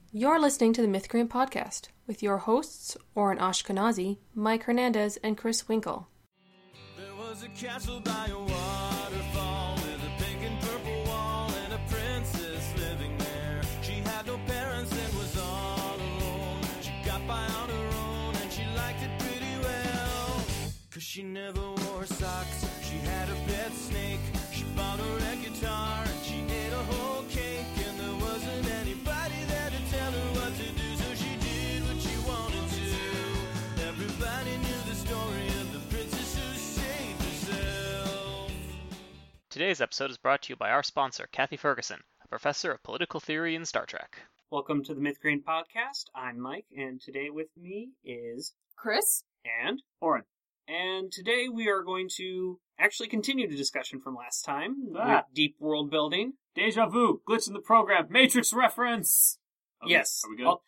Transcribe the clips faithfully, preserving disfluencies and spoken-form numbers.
You're listening to the Mythgreen Podcast with your hosts, Oren Ashkenazi, Mike Hernandez, and Chris Winkle. There was a castle by a waterfall with a pink and purple wall and a princess living there. She had no parents and was all alone. She got by on her own and she liked it pretty well. Cause she never wore socks. She had a pet snake. She bought her a guitar and she ate a whole cake. And there wasn't anybody there to tell her what to do, so she did what she wanted to. Everybody knew the story of the princess who saved herself. Today's episode is brought to you by our sponsor, Kathy Ferguson, a professor of political theory in Star Trek. Welcome to the Mythgreen Podcast. I'm Mike, and today with me is Chris and Oren. And today we are going to actually continue the discussion from last time Ah. with deep world building. Deja vu, glitch in the program, Matrix reference. Okay, Yes. Are we good? I'll-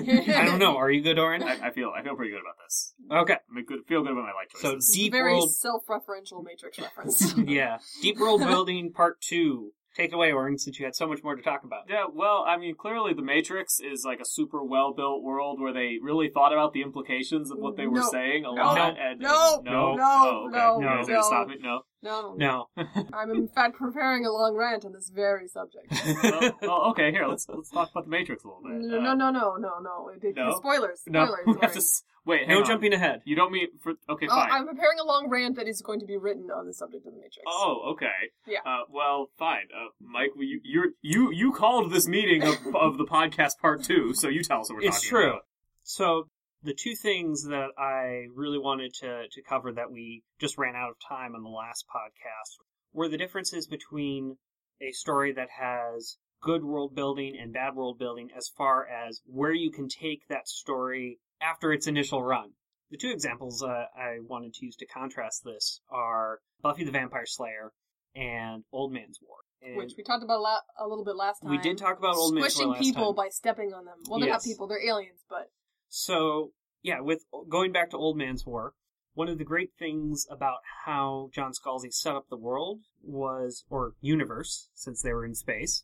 I don't know. Are you good, Oren? I, I feel I feel pretty good about this. Okay. I mean, good, feel good about my life So choices. deep very world, self-referential Matrix reference. yeah, deep world building part two. Take it away, Oren, since you had so much more to talk about. Yeah, well, I mean, clearly the Matrix is like a super well-built world where they really thought about the implications of what they were No. saying a No. lot. No. And, No. no, No. oh, okay. No. You guys No. gonna stop it? No. no, No. I'm in fact preparing a long rant on this very subject. well, well, okay, here let's let's talk about the Matrix a little bit. No, Uh, no, no, no, no, no. It- it- No? Spoilers. No. Spoilers. we have Oren. to s- wait. Hang No on. jumping ahead. You don't mean for okay, Oh, fine. I'm preparing a long rant that is going to be written on the subject of the Matrix. Oh, okay. Yeah. Uh, well, fine. Uh, Mike, will you you're, you you called this meeting of of the podcast part two, so you tell us what we're It's talking true. about. So the two things that I really wanted to, to cover that we just ran out of time on the last podcast were the differences between a story that has good world building and bad world building as far as where you can take that story after its initial run. The two examples uh, I wanted to use to contrast this are Buffy the Vampire Slayer and Old Man's War. And Which we talked about a, lot, a little bit last time. we did talk about Old Man's War Squishing last people time. by stepping on them. Well, they're Yes. not people, they're aliens, but... So, yeah, with going back to Old Man's War, one of the great things about how John Scalzi set up the world was, or universe, since they were in space,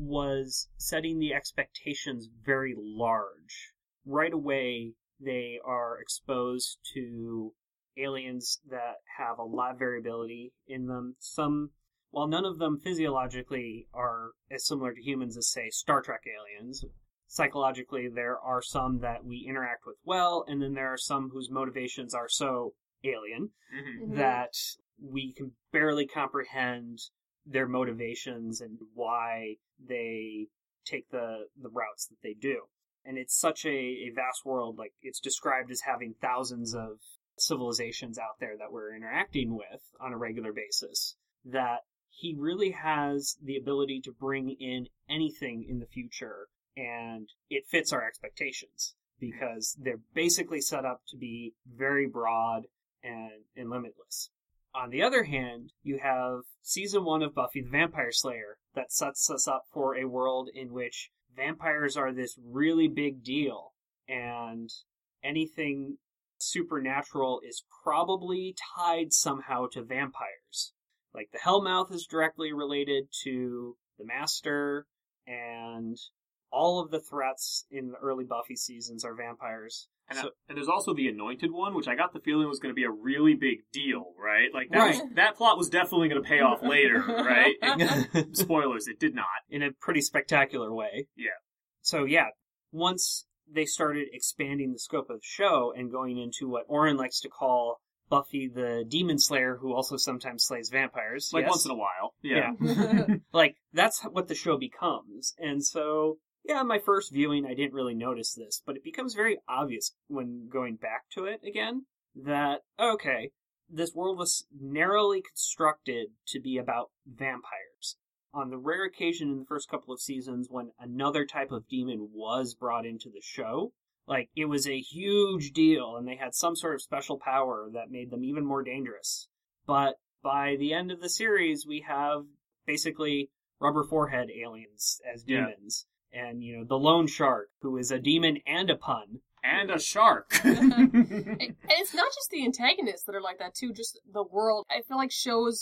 was setting the expectations very large. Right away, they are exposed to aliens that have a lot of variability in them. Some, while none of them physiologically are as similar to humans as, say, Star Trek aliens, psychologically, there are some that we interact with well, and then there are some whose motivations are so alien Mm-hmm. Mhm. that we can barely comprehend their motivations and why they take the, the routes that they do. And it's such a, a vast world, like it's described as having thousands of civilizations out there that we're interacting with on a regular basis, that he really has the ability to bring in anything in the future, and it fits our expectations because they're basically set up to be very broad and, and limitless. On the other hand, you have season one of Buffy the Vampire Slayer that sets us up for a world in which vampires are this really big deal, and anything supernatural is probably tied somehow to vampires. Like the Hellmouth is directly related to the Master, and all of the threats in the early Buffy seasons are vampires. And, So- uh, and there's also the Anointed One, which I got the feeling was going to be a really big deal, right? Like that, Right. was, that plot was definitely going to pay off later, right? It- spoilers, it did not. in a pretty spectacular way. Yeah. So yeah, once they started expanding the scope of the show and going into what Oren likes to call Buffy the Demon Slayer, who also sometimes slays vampires. Like yes. once in a while. Yeah. Like, that's what the show becomes. And so, yeah, my first viewing, I didn't really notice this, but it becomes very obvious when going back to it again that, okay, this world was narrowly constructed to be about vampires. On the rare occasion in the first couple of seasons when another type of demon was brought into the show, like, it was a huge deal, and they had some sort of special power that made them even more dangerous. But by the end of the series, we have basically rubber forehead aliens as Yeah. demons. And, you know, the lone shark, who is a demon and a pun. And a shark. And it's not just the antagonists that are like that, too. Just the world. I feel like shows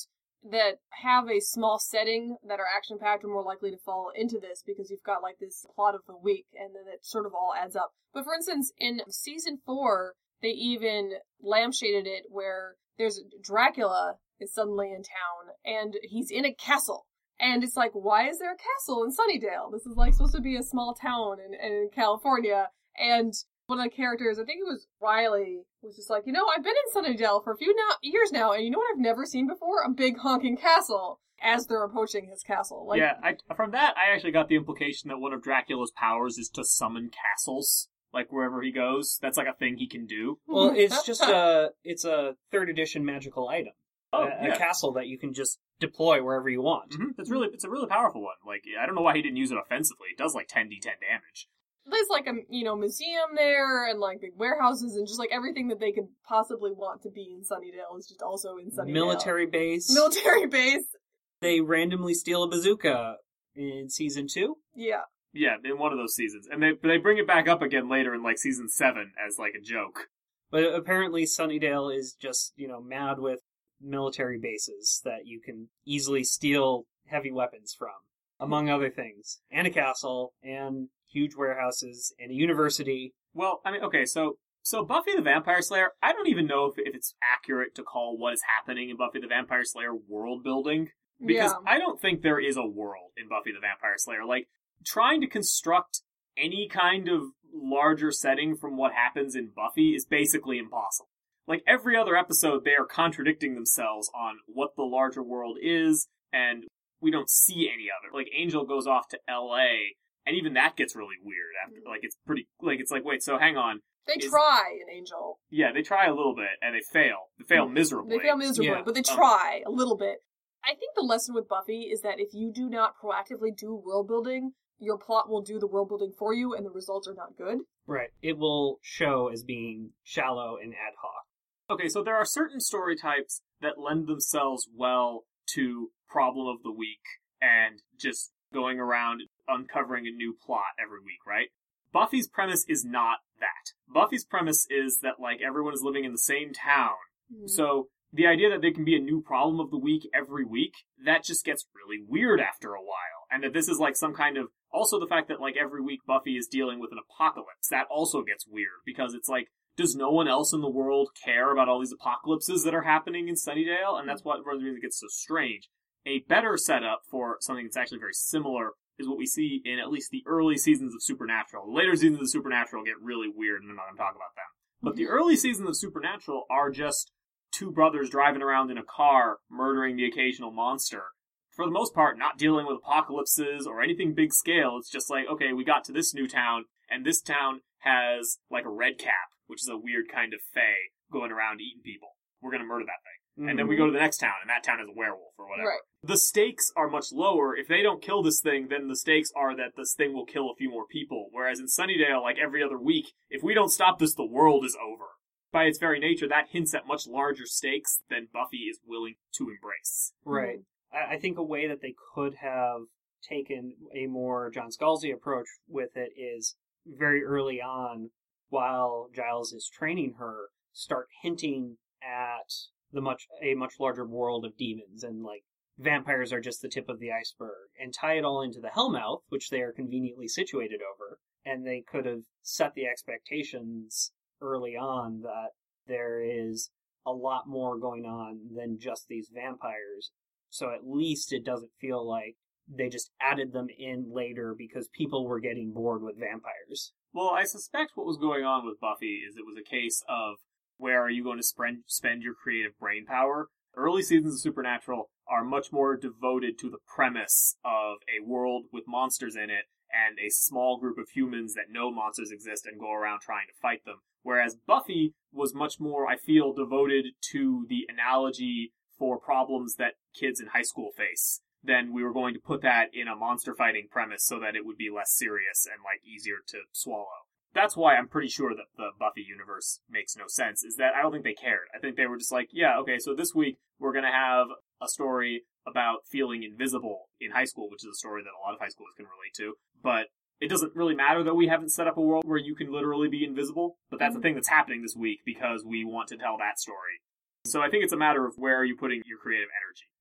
that have a small setting that are action-packed are more likely to fall into this because you've got like this plot of the week and then it sort of all adds up. But for instance, in season four, they even lampshaded it where there's Dracula is suddenly in town and he's in a castle. And it's like, why is there a castle in Sunnydale? This is like supposed to be a small town in, in California. And one of the characters, I think it was Riley, was just like, you know, I've been in Sunnydale for a few now, years now, and you know what I've never seen before? A big honking castle as they're approaching his castle. Like, yeah, I, from that, I actually got the implication that one of Dracula's powers is to summon castles, like wherever he goes. That's like a thing he can do. Well, it's just a, it's a third edition magical item. Oh, a, yeah. a castle that you can just deploy wherever you want. Mm-hmm. It's really, it's a really powerful one. Like, I don't know why he didn't use it offensively. It does like ten d ten damage. There's like a, you know, museum there and like big warehouses and just like everything that they could possibly want to be in Sunnydale is just also in Sunnydale. Military base. Military base. They randomly steal a bazooka in season two. Yeah. Yeah, in one of those seasons. And they they bring it back up again later in like season seven as like a joke. But apparently Sunnydale is just, you know, mad with military bases that you can easily steal heavy weapons from, among other things. And a castle, and huge warehouses, and a university. Well, I mean, okay, so so Buffy the Vampire Slayer, I don't even know if, if it's accurate to call what is happening in Buffy the Vampire Slayer world building. Because Yeah. I don't think there is a world in Buffy the Vampire Slayer. Like, trying to construct any kind of larger setting from what happens in Buffy is basically impossible. Like, every other episode, they are contradicting themselves on what the larger world is, and we don't see any of it. Like, Angel goes off to L A, and even that gets really weird after, like, it's pretty, like, it's like, wait, so hang on. They Is- try an Angel. Yeah, they try a little bit, and they fail. They fail miserably. They fail miserably, Yeah. but they Um, try a little bit. I think the lesson with Buffy is that if you do not proactively do world building, your plot will do the world building for you, and the results are not good. Right. It will show as being shallow and ad hoc. Okay, so there are certain story types that lend themselves well to problem of the week and just going around uncovering a new plot every week, right? Buffy's premise is not that. Buffy's premise is that, like, everyone is living in the same town. Mm. So the idea that there can be a new problem of the week every week, that just gets really weird after a while. And that this is like some kind of... Also the fact that, like, every week Buffy is dealing with an apocalypse, that also gets weird. Because it's like, does no one else in the world care about all these apocalypses that are happening in Sunnydale? And that's what one of the reasons it gets so strange. A better setup for something that's actually very similar is what we see in at least the early seasons of Supernatural. The later seasons of Supernatural get really weird, and I'm not going to talk about them. But the early seasons of Supernatural are just two brothers driving around in a car, murdering the occasional monster. For the most part, not dealing with apocalypses or anything big scale. It's just like, okay, we got to this new town, and this town has, like, a red cap, which is a weird kind of fae going around eating people. We're going to murder that thing. Mm-hmm. And then we go to the next town, and that town has a werewolf or whatever. Right. The stakes are much lower. If they don't kill this thing, then the stakes are that this thing will kill a few more people. Whereas in Sunnydale, like every other week, if we don't stop this, the world is over. By its very nature, that hints at much larger stakes than Buffy is willing to embrace. Right. I, I think a way that they could have taken a more John Scalzi approach with it is very early on, while Giles is training her, start hinting at the much a much larger world of demons, and like vampires are just the tip of the iceberg, and tie it all into the Hellmouth, which they are conveniently situated over. And they could have set the expectations early on that there is a lot more going on than just these vampires. So at least it doesn't feel like they just added them in later because people were getting bored with vampires. Well, I suspect what was going on with Buffy is it was a case of where are you going to spend, spend your creative brain power? Early seasons of Supernatural are much more devoted to the premise of a world with monsters in it and a small group of humans that know monsters exist and go around trying to fight them. Whereas Buffy was much more, I feel, devoted to the analogy for problems that kids in high school face. Then we were going to put that in a monster fighting premise so that it would be less serious and, like, easier to swallow. That's why I'm pretty sure that the Buffy universe makes no sense, is that I don't think they cared. I think they were just like, yeah, okay, so this week we're going to have a story about feeling invisible in high school, which is a story that a lot of high schoolers can relate to. But it doesn't really matter that we haven't set up a world where you can literally be invisible. But that's the thing that's happening this week because we want to tell that story. So I think it's a matter of where are you putting your creative energy.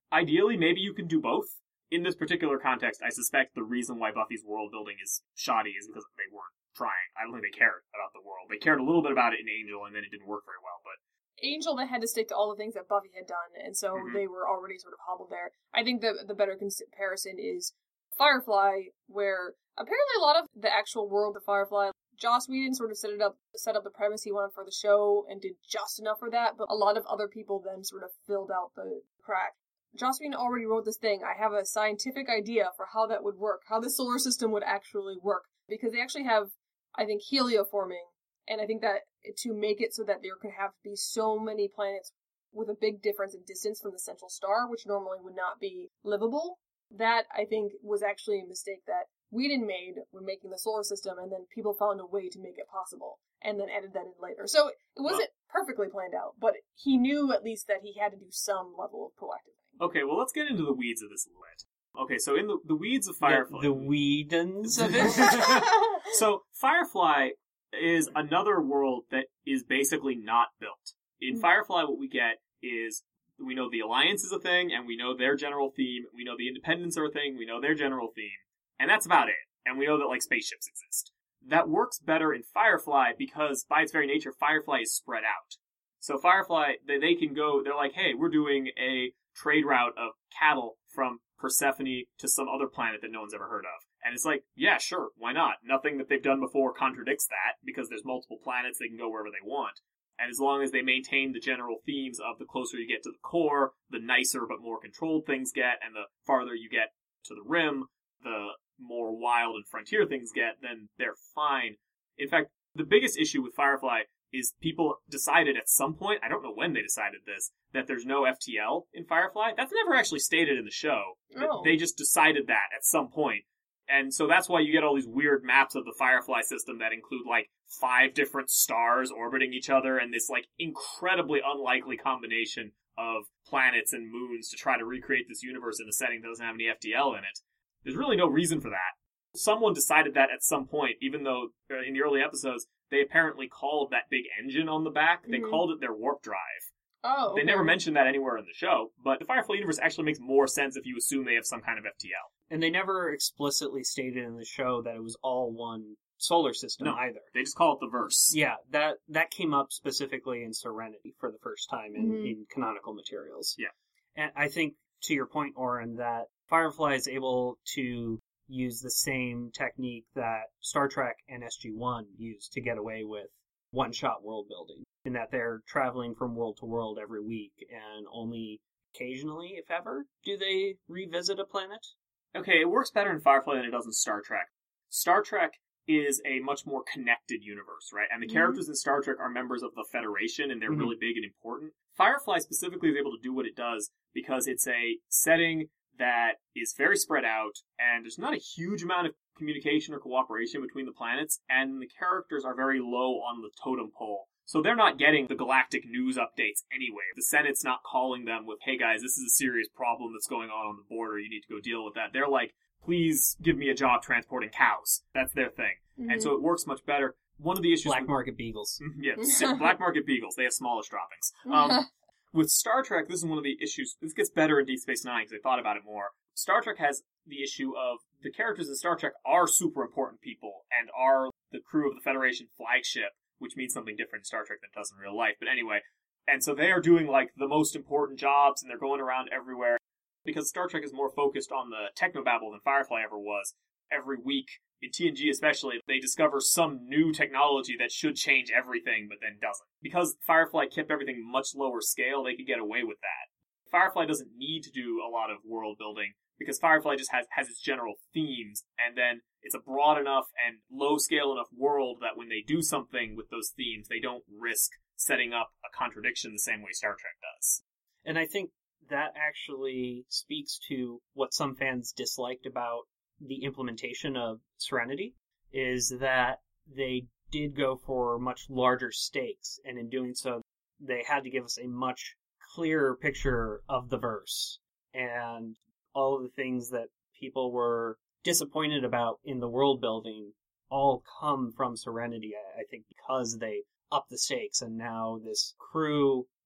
ideally, maybe you can do both. In this particular context, I suspect the reason why Buffy's world building is shoddy is because they weren't trying. I don't think they cared about the world. They cared a little bit about it in Angel, and then it didn't work very well, but... Angel, they had to stick to all the things that Buffy had done, and so mm-hmm. they were already sort of hobbled there. I think the the better comparison is Firefly, where apparently a lot of the actual world of Firefly, Joss Whedon sort of set it up, set up the premise he wanted for the show and did just enough for that, but a lot of other people then sort of filled out the crack. Joss Whedon already wrote this thing. I have a scientific idea for how that would work, how the solar system would actually work, because they actually have, I think, helioforming, and I think that to make it so that there could have to be so many planets with a big difference in distance from the central star, which normally would not be livable, that, I think, was actually a mistake that Whedon made when making the solar system, and then people found a way to make it possible, and then added that in later. So it wasn't well, perfectly planned out, but he knew at least that he had to do some level of proactive. Okay, well, let's get into the weeds of this a little bit. Okay, so in the, the weeds of Firefly... The, the Whedons of it? So, Firefly is another world that is basically not built. In mm-hmm. Firefly, what we get is, we know the Alliance is a thing, and we know their general theme, we know the Independents are a thing, we know their general theme, and that's about it. And we know that, like, spaceships exist. That works better in Firefly because, by its very nature, Firefly is spread out. So Firefly, they, they can go, they're like, hey, we're doing a trade route of cattle from Persephone to some other planet that no one's ever heard of. And it's like, yeah, sure, why not? Nothing that they've done before contradicts that, because there's multiple planets, they can go wherever they want. And as long as they maintain the general themes of the closer you get to the core, the nicer but more controlled things get, and the farther you get to the rim, the more wild and frontier things get, then they're fine. In fact, the biggest issue with Firefly is people decided at some point, I don't know when they decided this, that there's no F T L in Firefly. That's never actually stated in the show. Oh. They just decided that at some point. And so that's why you get all these weird maps of the Firefly system that include, like, five different stars orbiting each other and this, like, incredibly unlikely combination of planets and moons to try to recreate this universe in a setting that doesn't have any F T L in it. There's really no reason for that. Someone decided that at some point, even though uh, in the early episodes, they apparently called that big engine on the back, they mm-hmm. called it their warp drive. Oh, okay. They never mentioned that anywhere in the show, but the Firefly universe actually makes more sense if you assume they have some kind of F T L. And they never explicitly stated in the show that it was all one solar system no, either. They just call it the verse. Yeah, that that came up specifically in Serenity for the first time in, mm-hmm. in canonical materials. Yeah. And I think, to your point, Oren, that Firefly is able to use the same technique that Star Trek and S G one used to get away with one-shot world building, in that they're traveling from world to world every week, and only occasionally, if ever, do they revisit a planet. Okay, it works better in Firefly than it does in Star Trek. Star Trek is a much more connected universe, right? And the mm-hmm. characters in Star Trek are members of the Federation, and they're mm-hmm. really big and important. Firefly specifically is able to do what it does because it's a setting that is very spread out, and there's not a huge amount of communication or cooperation between the planets, and the characters are very low on the totem pole. So they're not getting the galactic news updates anyway. The Senate's not calling them with, hey guys, this is a serious problem that's going on on the border, you need to go deal with that. They're like, please give me a job transporting cows. That's their thing. Mm-hmm. And so it works much better. One of the issues... Black with, market beagles. Yeah, black market beagles. They have smallish droppings. Um, with Star Trek, this is one of the issues. This gets better in Deep Space Nine because I thought about it more. Star Trek has the issue of the characters in Star Trek are super important people and are the crew of the Federation flagship, which means something different in Star Trek than it does in real life. But anyway, and so they are doing, like, the most important jobs, and they're going around everywhere. Because Star Trek is more focused on the technobabble than Firefly ever was. Every week, in T N G especially, they discover some new technology that should change everything, but then doesn't. Because Firefly kept everything much lower scale, they could get away with that. Firefly doesn't need to do a lot of world building, because Firefly just has, has its general themes, and then it's a broad enough and low-scale enough world that when they do something with those themes, they don't risk setting up a contradiction the same way Star Trek does. And I think that actually speaks to what some fans disliked about the implementation of Serenity, is that they did go for much larger stakes, and in doing so, they had to give us a much clearer picture of the verse, and all of the things that people were disappointed about in the world building all come from Serenity, I think, because they upped the stakes, and now this crew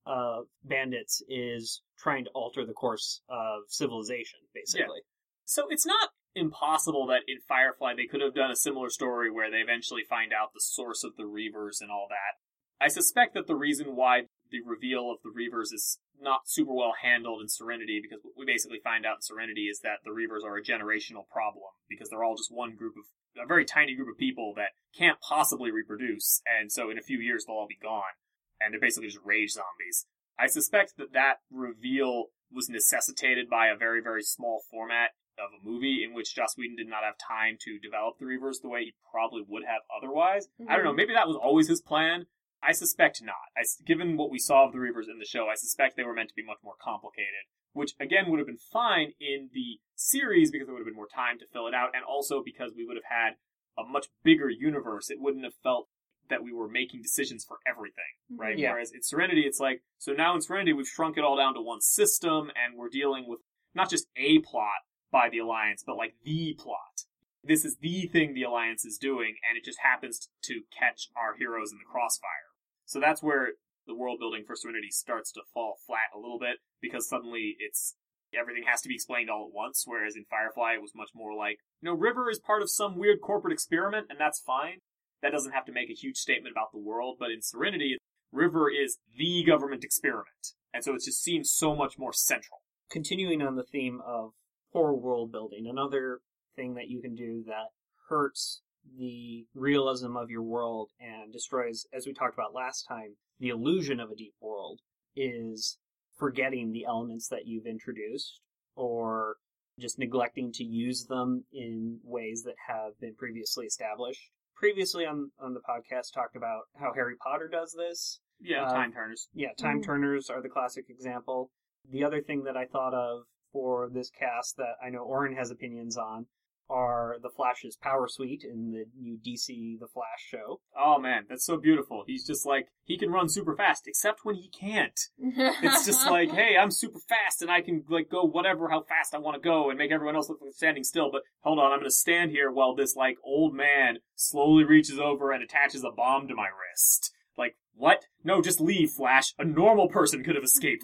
of bandits is trying to alter the course of civilization, basically. Yeah. So it's not impossible that in Firefly they could have done a similar story where they eventually find out the source of the Reavers and all that. I suspect that the reason why the reveal of the Reavers is not super well handled in Serenity, because what we basically find out in Serenity is that the Reavers are a generational problem, because they're all just one group of, a very tiny group of people that can't possibly reproduce, and so in a few years they'll all be gone, and they're basically just rage zombies. I suspect that that reveal was necessitated by a very, very small format of a movie in which Joss Whedon did not have time to develop the Reavers the way he probably would have otherwise. Mm-hmm. I don't know, maybe that was always his plan. I suspect not. I, given what we saw of the Reavers in the show, I suspect they were meant to be much more complicated, which again would have been fine in the series because there would have been more time to fill it out, and also because we would have had a much bigger universe. It wouldn't have felt that we were making decisions for everything, right? Yeah. Whereas in Serenity, it's like, so now in Serenity, we've shrunk it all down to one system, and we're dealing with not just a plot by the Alliance, but like the plot. This is the thing the Alliance is doing, and it just happens to catch our heroes in the crossfire. So that's where the world building for Serenity starts to fall flat a little bit, because suddenly it's everything has to be explained all at once, whereas in Firefly it was much more like, you know, River is part of some weird corporate experiment, and that's fine. That doesn't have to make a huge statement about the world, but in Serenity, River is the government experiment, and so it just seems so much more central. Continuing on the theme of poor world building, another thing that you can do that hurts the realism of your world and destroys, as we talked about last time, the illusion of a deep world is forgetting the elements that you've introduced or just neglecting to use them in ways that have been previously established. Previously on, on the podcast talked about how Harry Potter does this. Yeah, uh, time turners. Yeah, time turners are the classic example. The other thing that I thought of for this cast that I know Oren has opinions on are the Flash's power suite in the new D C The Flash show. Oh man, that's so beautiful. He's just like, he can run super fast, except when he can't. It's just like, hey, I'm super fast and I can like go whatever, how fast I want to go and make everyone else look like standing still, but hold on, I'm going to stand here while this like old man slowly reaches over and attaches a bomb to my wrist. Like, what? No, just leave, Flash. A normal person could have escaped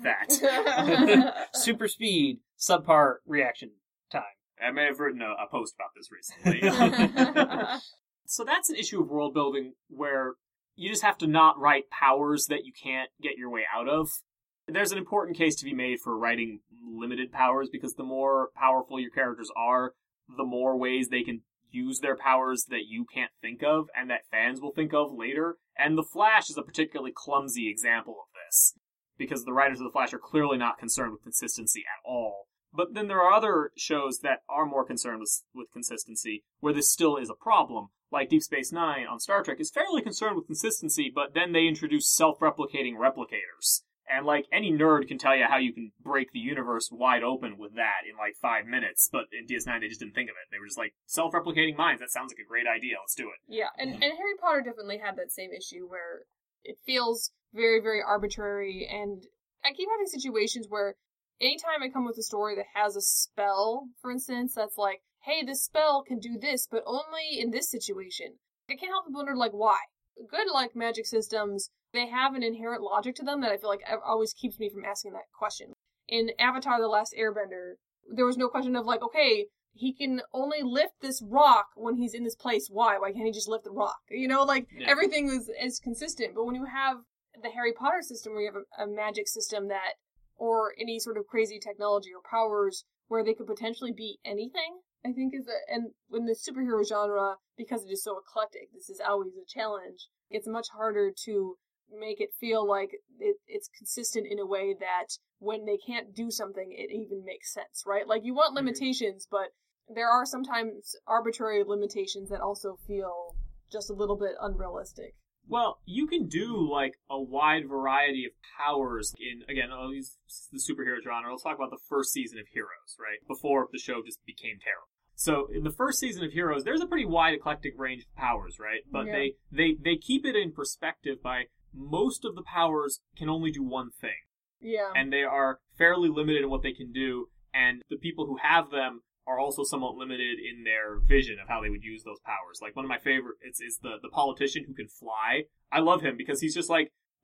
that. Super speed, subpar reaction time. I may have written a, a post about this recently. So that's an issue of world building where you just have to not write powers that you can't get your way out of. There's an important case to be made for writing limited powers, because the more powerful your characters are, the more ways they can use their powers that you can't think of and that fans will think of later. And The Flash is a particularly clumsy example of this, because the writers of The Flash are clearly not concerned with consistency at all. But then there are other shows that are more concerned with, with consistency, where this still is a problem. Like Deep Space Nine on Star Trek is fairly concerned with consistency, but then they introduce self-replicating replicators. And like any nerd can tell you how you can break the universe wide open with that in like five minutes, but in D S nine they just didn't think of it. They were just like, self-replicating minds, that sounds like a great idea, let's do it. Yeah, and, and Harry Potter definitely had that same issue where it feels very, very arbitrary, and I keep having situations where anytime I come with a story that has a spell, for instance, that's like, hey, this spell can do this, but only in this situation, I can't help but wonder, like, why? Good, like, magic systems, they have an inherent logic to them that I feel like always keeps me from asking that question. In Avatar: The Last Airbender, there was no question of, like, okay, he can only lift this rock when he's in this place. Why? Why can't he just lift the rock? You know, like, yeah. Everything is, is consistent. But when you have the Harry Potter system, where you have a, a magic system that, or any sort of crazy technology or powers where they could potentially be anything, I think is a, and in the superhero genre, because it is so eclectic, this is always a challenge. It's much harder to make it feel like it, it's consistent in a way that when they can't do something, it even makes sense, right? Like, you want limitations, but there are sometimes arbitrary limitations that also feel just a little bit unrealistic. Well, you can do, like, a wide variety of powers in, again, I'll use the superhero genre. Let's talk about the first season of Heroes, right? Before the show just became terrible. So, in the first season of Heroes, there's a pretty wide, eclectic range of powers, right? But yeah. they, they, they keep it in perspective by most of the powers can only do one thing. Yeah. And they are fairly limited in what they can do, and the people who have them are also somewhat limited in their vision of how they would use those powers. Like, one of my favorites is the, the politician who can fly. I love him because he's just like,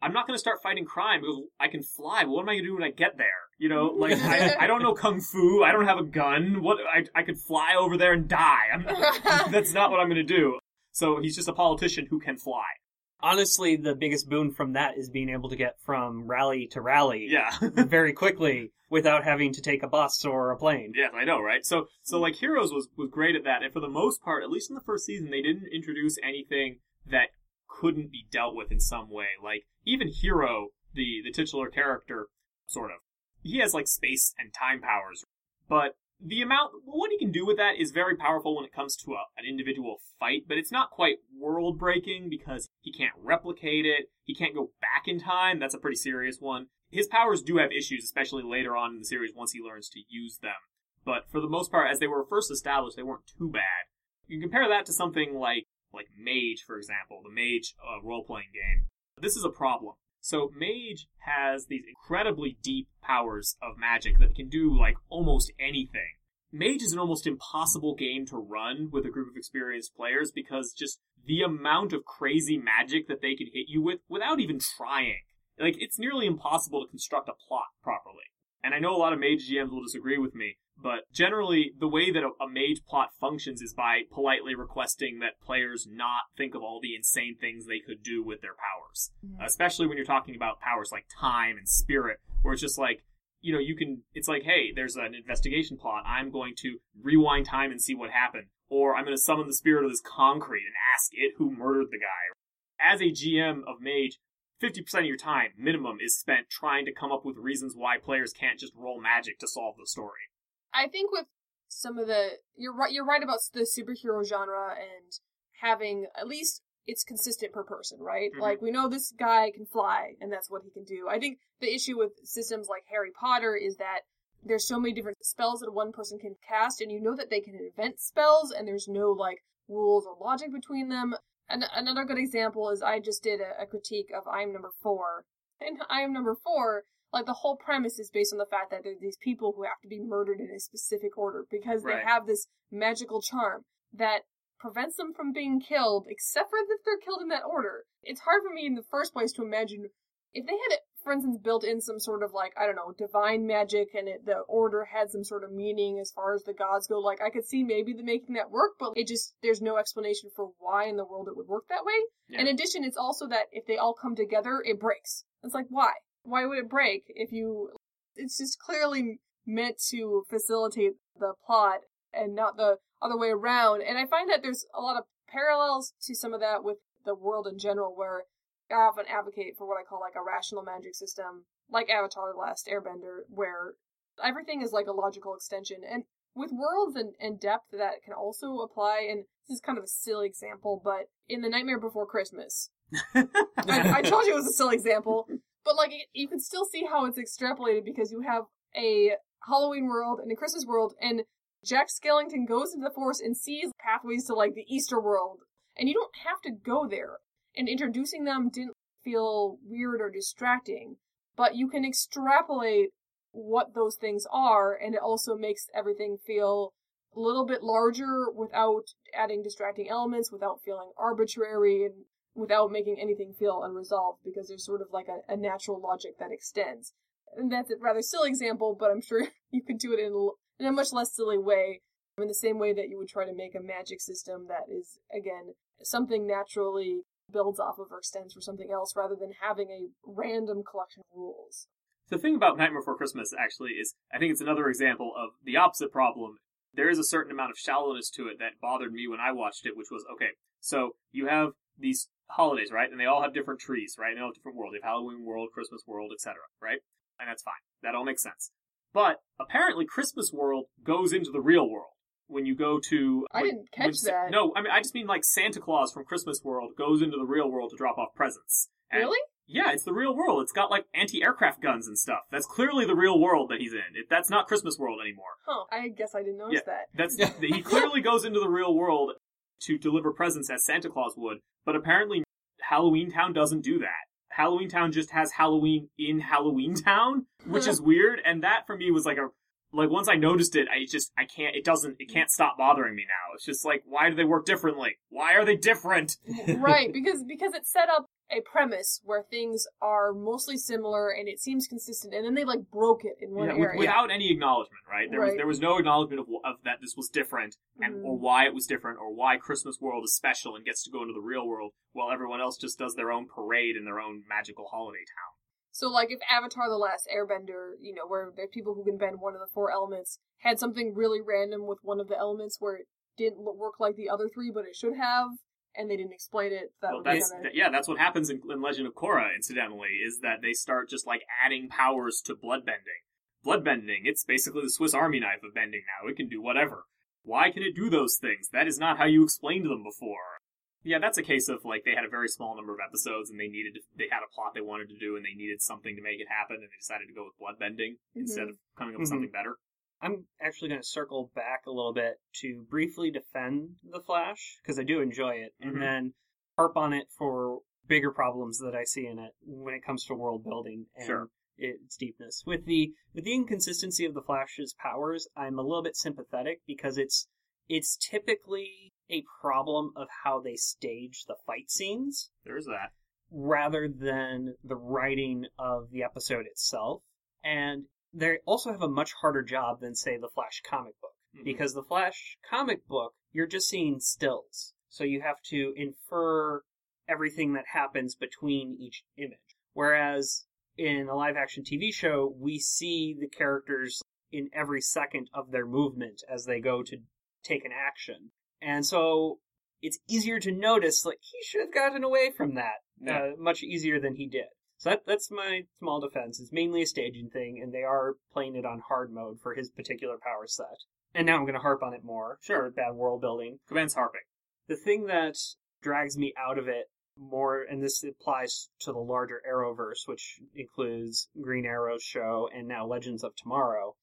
I'm not going to start fighting crime because I can fly. But what am I going to do when I get there? You know, like, I, I don't know kung fu. I don't have a gun. What I I could fly over there and die. I'm, that's not what I'm going to do. So he's just a politician who can fly. Honestly, the biggest boon from that is being able to get from rally to rally Yeah. very quickly without having to take a bus or a plane. Yes, I know, right? So, so like, Heroes was, was great at that, and for the most part, at least in the first season, they didn't introduce anything that couldn't be dealt with in some way. Like, even Hero, the, the titular character, sort of, he has, like, space and time powers, but the amount, what he can do with that is very powerful when it comes to a, an individual fight, but it's not quite world-breaking because he can't replicate it, he can't go back in time, that's a pretty serious one. His powers do have issues, especially later on in the series once he learns to use them. But for the most part, as they were first established, they weren't too bad. You can compare that to something like, like Mage, for example, the Mage uh, role-playing game. This is a problem. So Mage has these incredibly deep powers of magic that can do, like, almost anything. Mage is an almost impossible game to run with a group of experienced players because just the amount of crazy magic that they can hit you with without even trying. Like, it's nearly impossible to construct a plot properly. And I know a lot of Mage G Ms will disagree with me, but generally, the way that a, a Mage plot functions is by politely requesting that players not think of all the insane things they could do with their powers. Mm-hmm. Especially when you're talking about powers like time and spirit, where it's just like, you know, you can, it's like, hey, there's an investigation plot. I'm going to rewind time and see what happened. Or I'm going to summon the spirit of this concrete and ask it who murdered the guy. As a G M of Mage, fifty percent of your time, minimum, is spent trying to come up with reasons why players can't just roll magic to solve the story. I think with some of the, you're right, you're right about the superhero genre and having, at least it's consistent per person, right? Mm-hmm. Like, we know this guy can fly, and that's what he can do. I think the issue with systems like Harry Potter is that there's so many different spells that one person can cast, and you know that they can invent spells, and there's no, like, rules or logic between them. And another good example is I just did a, a critique of I Am Number Four. And I Am Number Four, like, the whole premise is based on the fact that there are these people who have to be murdered in a specific order because right. they have this magical charm that prevents them from being killed, except for if they're killed in that order. It's hard for me in the first place to imagine if they had, for instance, built in some sort of, like, I don't know, divine magic, and it, the order had some sort of meaning as far as the gods go. Like, I could see maybe the making that work, but it just, there's no explanation for why in the world it would work that way. Yeah. In addition, it's also that if they all come together, it breaks. It's like, why? Why would it break if you... It's just clearly meant to facilitate the plot and not the other way around. And I find that there's a lot of parallels to some of that with the world in general, where I often advocate for what I call like a rational magic system, like Avatar: The Last Airbender, where everything is like a logical extension. And with worlds and, and depth, that can also apply, and this is kind of a silly example, but in The Nightmare Before Christmas, I, I told you it was a silly example, but like you can still see how it's extrapolated because you have a Halloween world and a Christmas world, and Jack Skellington goes into the Forest and sees pathways to like the Easter world, and you don't have to go there. And introducing them didn't feel weird or distracting, but you can extrapolate what those things are, and it also makes everything feel a little bit larger without adding distracting elements, without feeling arbitrary, and without making anything feel unresolved, because there's sort of like a, a natural logic that extends. And that's a rather silly example, but I'm sure you could do it in a, in a much less silly way, in the same way that you would try to make a magic system that is, again, something naturally builds off of or extends for something else, rather than having a random collection of rules. The thing about Nightmare Before Christmas, actually, is I think it's another example of the opposite problem. There is a certain amount of shallowness to it that bothered me when I watched it, which was, okay, so you have these holidays, right? And they all have different trees, right? And they all have different worlds. They have Halloween world, Christmas world, et cetera, right? And that's fine. That all makes sense. But apparently Christmas world goes into the real world. When you go to... I when, didn't catch when, that. No, I mean, I just mean like Santa Claus from Christmas world goes into the real world to drop off presents. And really? Yeah, it's the real world. It's got like anti-aircraft guns and stuff. That's clearly the real world that he's in. It, that's not Christmas world anymore. Huh, I guess I didn't notice yeah, that. That's He clearly goes into the real world to deliver presents as Santa Claus would, but apparently Halloween Town doesn't do that. Halloween Town just has Halloween in Halloween Town, which is weird, and that for me was like a like, once I noticed it, I just, I can't, it doesn't, it can't stop bothering me now. It's just like, why do they work differently? Why are they different? Right, because because it set up a premise where things are mostly similar and it seems consistent, and then they like broke it in one Yeah, with- area. without any acknowledgement, right? There was Right. there was no acknowledgement of, of that this was different, and Mhm. or why it was different, or why Christmas World is special and gets to go into the real world, while everyone else just does their own parade in their own magical holiday town. So, like, if Avatar The Last Airbender, you know, where there's people who can bend one of the four elements, had something really random with one of the elements where it didn't lo- work like the other three, but it should have, and they didn't explain it, that Well, would that's kinda... that- yeah, that's what happens in, in Legend of Korra. Incidentally, is that they start just like adding powers to bloodbending. Bloodbending, it's basically the Swiss Army knife of bending now. It can do whatever. Why can it do those things? That is not how you explained them before. Yeah, that's a case of, like, they had a very small number of episodes, and they needed to, they had a plot they wanted to do, and they needed something to make it happen, and they decided to go with bloodbending Mhm. instead of coming up with Mhm. something better. I'm actually going to circle back a little bit to briefly defend The Flash, because I do enjoy it, Mhm. and then harp on it for bigger problems that I see in it when it comes to world building and Sure. its deepness. With the with the inconsistency of the Flash's powers, I'm a little bit sympathetic because it's it's typically a problem of how they stage the fight scenes There's that. rather than the writing of the episode itself. And they also have a much harder job than, say, the Flash comic book. Mhm. Because the Flash comic book, you're just seeing stills. So you have to infer everything that happens between each image. Whereas in a live action T V show, we see the characters in every second of their movement as they go to take an action. And so it's easier to notice, like, he should have gotten away from that Yeah. uh, much easier than he did. So that, that's my small defense. It's mainly a staging thing, and they are playing it on hard mode for his particular power set. And now I'm going to harp on it more Sure. for bad world building. Commence harping. The thing that drags me out of it more, and this applies to the larger Arrowverse, which includes Green Arrow's show and now Legends of Tomorrow,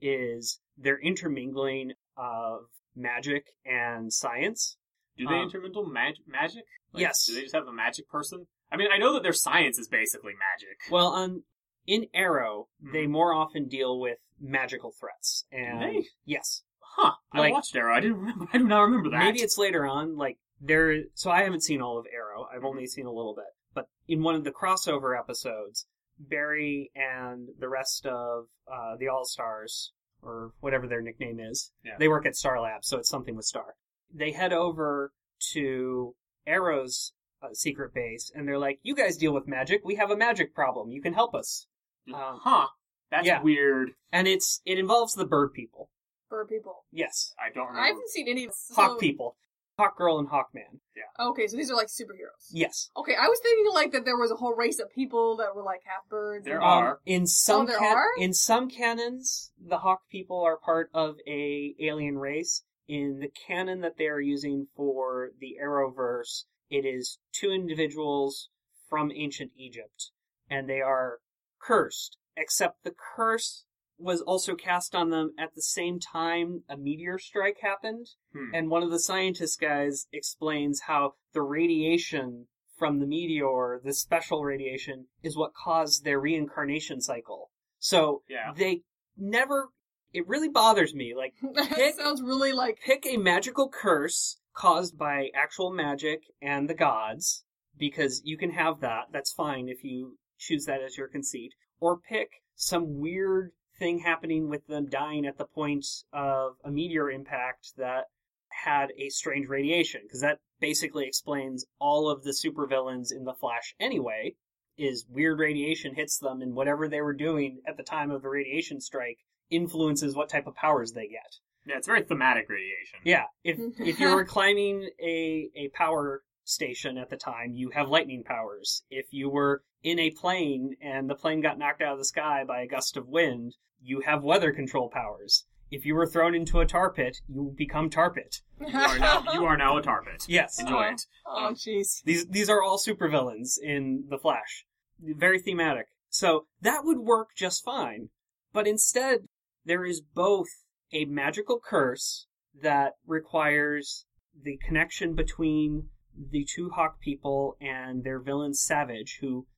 is their intermingling of magic and science. Do they Um, intermingle mag- magic? Like, yes. Do they just have a magic person? I mean, I know that their science is basically magic. Well, on in Arrow, they Mhm. more often deal with magical threats. And they? yes. Huh. I like- watched Arrow. I didn't remember. I do not remember that. Maybe it's later on, like there so I haven't seen all of Arrow. I've only seen a little bit. But in one of the crossover episodes, Barry and the rest of uh, the All-Stars, or whatever their nickname is, Yeah. they work at Star Labs, so it's something with Star. They head over to Arrow's uh, secret base, and they're like, you guys deal with magic, we have a magic problem, you can help us. Um, huh. That's yeah. weird. And it's it involves the bird people. Bird people. Yes. I don't I remember. haven't seen any of this. Hawk so- people. Hawk Girl and Hawkman. Okay, so these are like superheroes. Yes. Okay, I was thinking like that there was a whole race of people that were like half birds. There and- are. Um, in some Oh, there can- are? in some canons, the Hawk people are part of a alien race. In the canon that they are using for the Arrowverse, it is two individuals from ancient Egypt, and they are cursed. Except the curse was also cast on them at the same time a meteor strike happened. Hmm. And one of the scientist guys explains how the radiation from the meteor, the special radiation, is what caused their reincarnation cycle. So Yeah. they never, it really bothers me. Like, that Pick- sounds really like pick a magical curse caused by actual magic and the gods, because you can have that. That's fine if you choose that as your conceit. Or pick some weird thing happening with them dying at the point of a meteor impact that had a strange radiation, because that basically explains all of the supervillains in The Flash anyway, is weird radiation hits them, and whatever they were doing at the time of the radiation strike influences what type of powers they get. Yeah, it's very thematic radiation. Yeah, if if you were climbing a a power station at the time, you have lightning powers. If you were in a plane and the plane got knocked out of the sky by a gust of wind, you have weather control powers. If you were thrown into a tar pit, you become tar pit. You are now, you are now a tar pit. Yes. Enjoy it. Oh jeez. These these are all supervillains in The Flash. Very thematic. So that would work just fine. But instead, there is both a magical curse that requires the connection between the two Hawk people and their villain Savage, who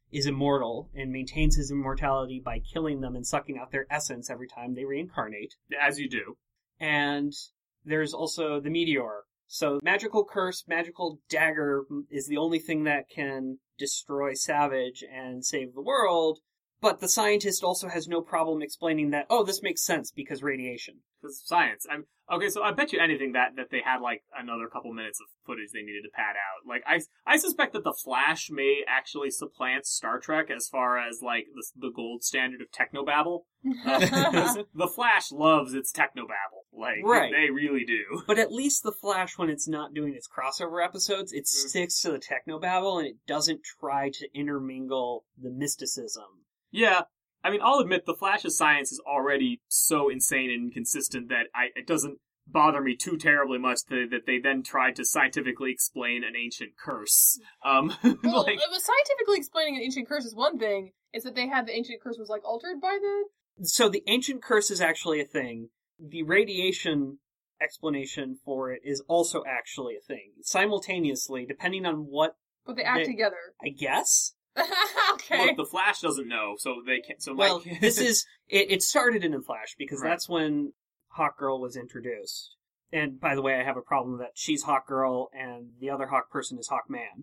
is immortal and maintains his immortality by killing them and sucking out their essence every time they reincarnate. As you do. And there's also the meteor. So magical curse, magical dagger is the only thing that can destroy Savage and save the world. But the scientist also has no problem explaining that, oh, this makes sense because radiation. Because science. I'm, okay, so I bet you anything that, that they had, like, another couple minutes of footage they needed to pad out. Like, I, I suspect that The Flash may actually supplant Star Trek as far as, like, the, the gold standard of technobabble. Uh, the Flash loves its technobabble. Like, right. They really do. But at least The Flash, when it's not doing its crossover episodes, it mm. sticks to the technobabble and it doesn't try to intermingle the mysticism. Yeah, I mean, I'll admit the Flash's science is already so insane and inconsistent that I, it doesn't bother me too terribly much to, that they then tried to scientifically explain an ancient curse. Um, well, like, it was scientifically explaining an ancient curse is one thing. It's that they had the ancient curse was, like, altered by the... So the ancient curse is actually a thing. The radiation explanation for it is also actually a thing. Simultaneously, depending on what... But they act they, together. I guess? Okay. Look, the Flash doesn't know, so they can't. So well, Mike... this is it, it. started in the Flash because right. that's when Hawkgirl was introduced. And by the way, I have a problem that she's Hawkgirl and the other Hawk person is Hawkman.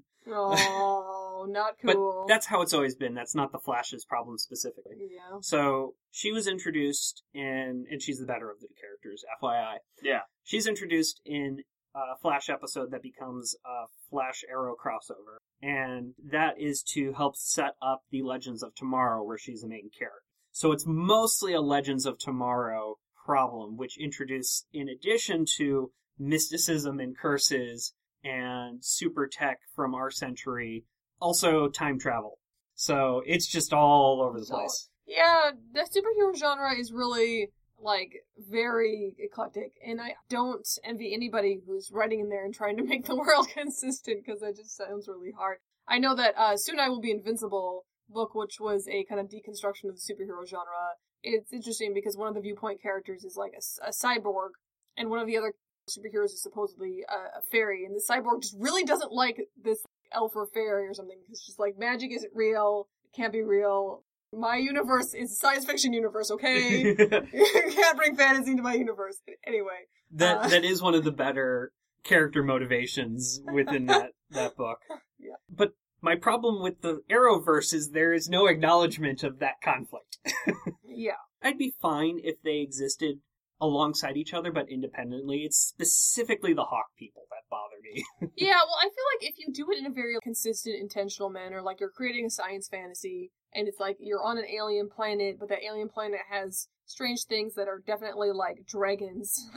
Oh, not cool. But that's how it's always been. That's not the Flash's problem specifically. Yeah. So she was introduced in, and she's the better of the characters, F Y I. Yeah. She's introduced in a Flash episode that becomes a Flash Arrow crossover. And that is to help set up the Legends of Tomorrow, where she's the main character. So it's mostly a Legends of Tomorrow problem, which introduced, in addition to mysticism and curses and super tech from our century, also time travel. So it's just all over the place. Yeah, the superhero genre is really, like, very eclectic, and I don't envy anybody who's writing in there and trying to make the world consistent, because that just sounds really hard. I know that uh, Soon I Will Be Invincible book, which was a kind of deconstruction of the superhero genre. It's interesting because one of the viewpoint characters is like a, a cyborg, and one of the other superheroes is supposedly a, a fairy, and the cyborg just really doesn't like this elf or fairy or something, because she's like, magic isn't real, it can't be real. My universe is a science fiction universe, okay? You can't bring fantasy into my universe. Anyway. That uh, That is one of the better character motivations within that, that book. Yeah. But my problem with the Arrowverse is there is no acknowledgement of that conflict. Yeah. I'd be fine if they existed alongside each other, but independently. It's specifically the Hawk people that bother me. Yeah, well, I feel like if you do it in a very consistent, intentional manner, like you're creating a science fantasy, and it's like you're on an alien planet, but that alien planet has strange things that are definitely like dragons.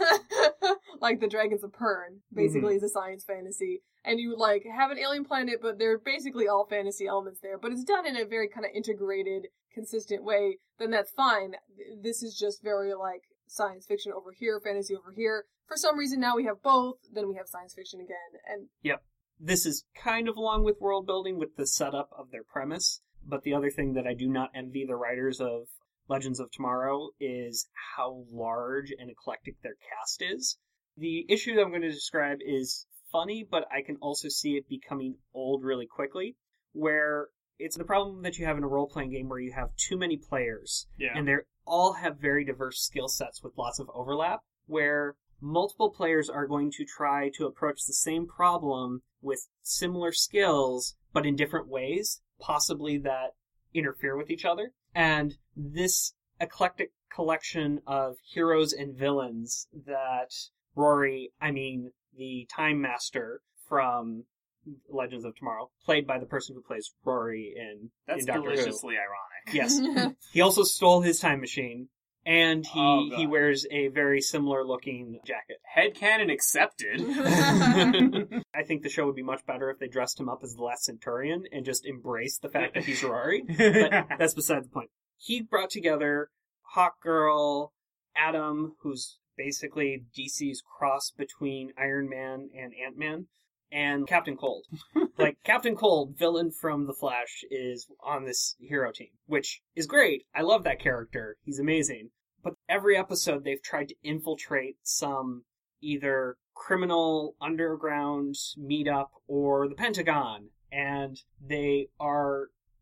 Like the Dragons of Pern, basically, mm-hmm. is a science fantasy. And you, like, have an alien planet, but they're basically all fantasy elements there. But it's done in a very kind of integrated, consistent way, then that's fine. This is just very, like, science fiction over here, fantasy over here. For some reason, now we have both, then we have science fiction again. And Yep. This is kind of along with world building with the setup of their premise. But the other thing that I do not envy the writers of Legends of Tomorrow is how large and eclectic their cast is. The issue that I'm going to describe is funny, but I can also see it becoming old really quickly, where it's the problem that you have in a role-playing game where you have too many players, yeah. and they all have very diverse skill sets with lots of overlap, where multiple players are going to try to approach the same problem with similar skills, but in different ways, possibly that interfere with each other. And this eclectic collection of heroes and villains that Rory, I mean, the Time Master from Legends of Tomorrow, played by the person who plays Rory in, That's in Doctor Who. That's deliciously ironic. Yes. He also stole his time machine, and he, oh, he wears a very similar looking jacket. Headcanon accepted. I think the show would be much better if they dressed him up as the Last Centurion and just embraced the fact that he's Rory, but that's beside the point. He brought together Hawkgirl, Atom, who's basically D C's cross between Iron Man and Ant-Man, and Captain Cold. Like, Captain Cold, villain from The Flash, is on this hero team, which is great. I love that character. He's amazing. But every episode they've tried to infiltrate some either criminal underground meetup or the Pentagon, and they are